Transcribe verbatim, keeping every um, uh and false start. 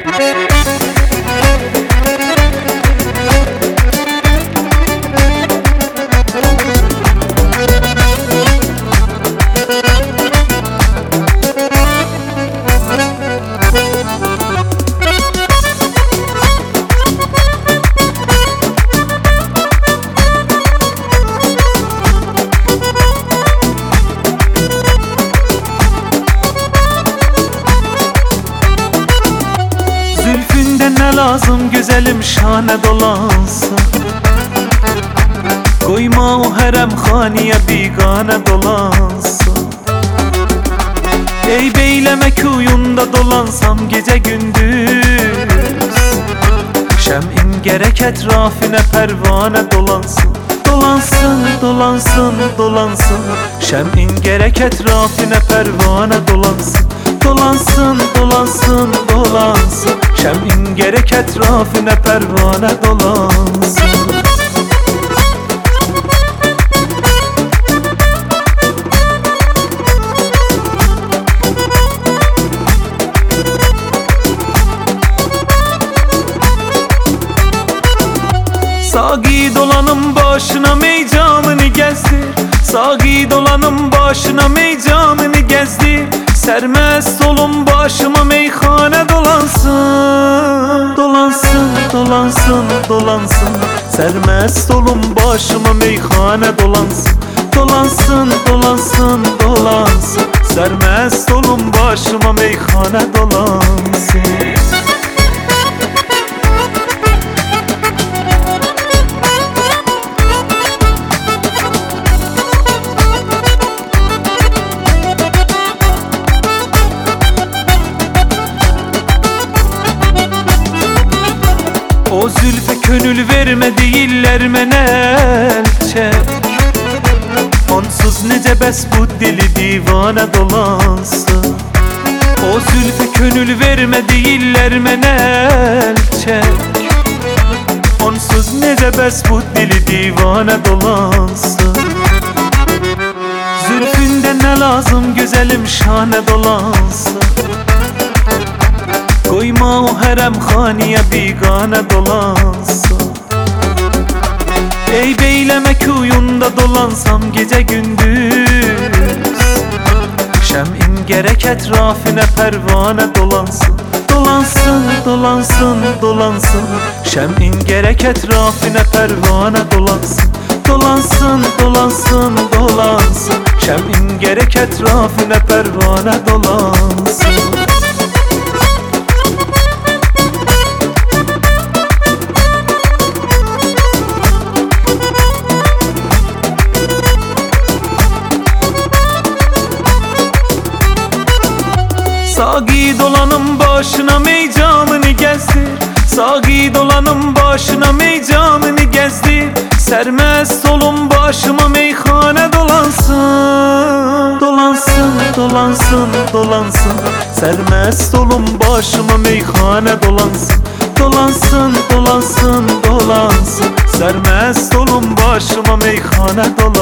Zülfünden ne lazım güzelim şane dolansa, koyma o harem haniye bigane dolansa. Ey beyleme kuyunda dolansam gece gündüz, şem'in gerek etrafine pervane dolansın. Dolansın, dolansın, dolansın, şem'in gerek etrafine pervane dolansın. Dolansın, dolansın, dolansın, şem'in gerek etrafine pervane dolansın. Sağ dolanım başına meycanını gezdir, sağ dolanım başına meycanını gezdir. Sermest olun başıma meyhane dolansın. Dolansın, dolansın, dolansın, sermest olun başıma meyhane dolansın. Dolansın, dolansın, dolansın, sermest olun başıma meyhane dolansın. O zülfe könül verme değiller menel çek, onsuz nece bes bu dili divane dolansın. O zülfe könül verme değiller menel çek, onsuz nece bes bu dili divane dolansın. Zülfünden ne lazım güzelim şane dolansın, koyma o harem haniye bigane dolansın. Ey beyleme kuyunda dolansam gece gündüz, şem'in gerek etrafine pervane dolansın. Dolansın, dolansın, dolansın, şem'in gerek etrafine pervane dolansın. Dolansın, dolansın, dolansın, şem'in gerek etrafine pervane dolansın. Sağ dolanım başına meycanını gezdir, sağ dolanım başına meycanını gezdir. Sermest olun başıma meyhane dolansın. Dolansın, dolansın, dolansın, sermest olun başıma meyhane dolansın. Dolansın, dolansın, dolansın, sermest olun başıma meyhane dolansın.